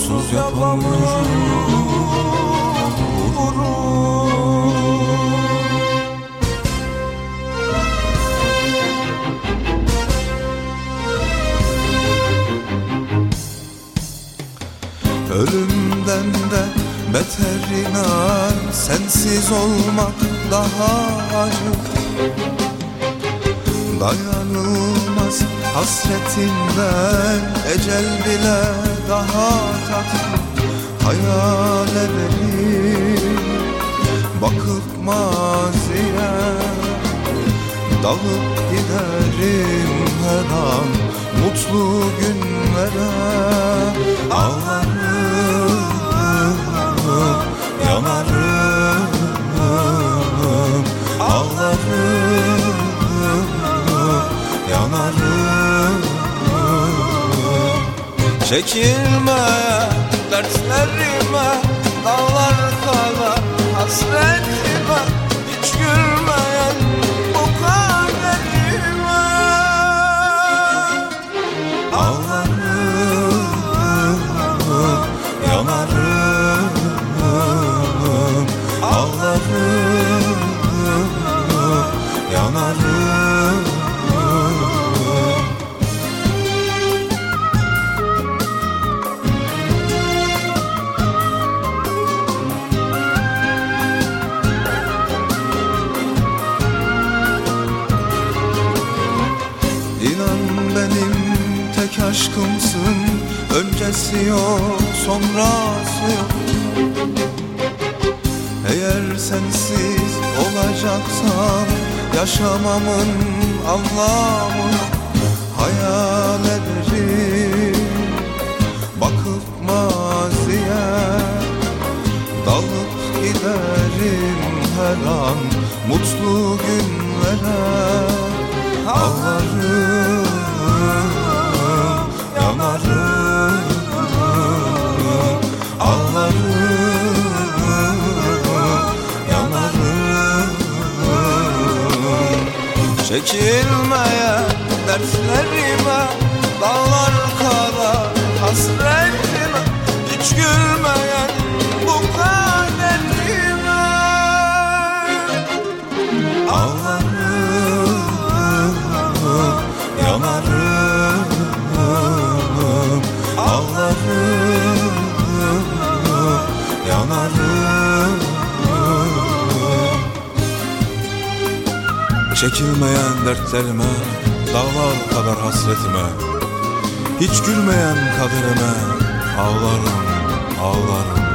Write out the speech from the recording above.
onsuz yapamıyorum. Ölümden de beter inan, sensiz olmak daha acı. Dayanılmaz hasretinden ecel bile daha tatlı. Hayal ederim bakıp maziye, dalıp giderim her an mutlu günlere. Ağlarım, yanarım, ağlarım, yanarım. Çekilmeye dertlerime, dağlar kadar hasretime, hiç gülmeyen bu kaderime. Ağlarım, yanarım, ağlarım, yanarım. İnan benim tek aşkımsın, öncesi yok sonrası yok. Eğer sensiz olacaksan yaşamamın anlamı yok. Hayal ederim bakıp maziye, dalıp giderim her an mutlu günlere. Ağlarım, yanarım, ağlarım, yanarım. Çekilmeye dertlerime, dağlar kadar hasretime, hiç gülmeyen bu kaderime. Ağlarım, yanarım, ağlarım, yanarım. Çekilmeyen dertlerime, dağlar kadar hasretime, hiç gülmeyen kaderime. Ağlarım, ağlarım,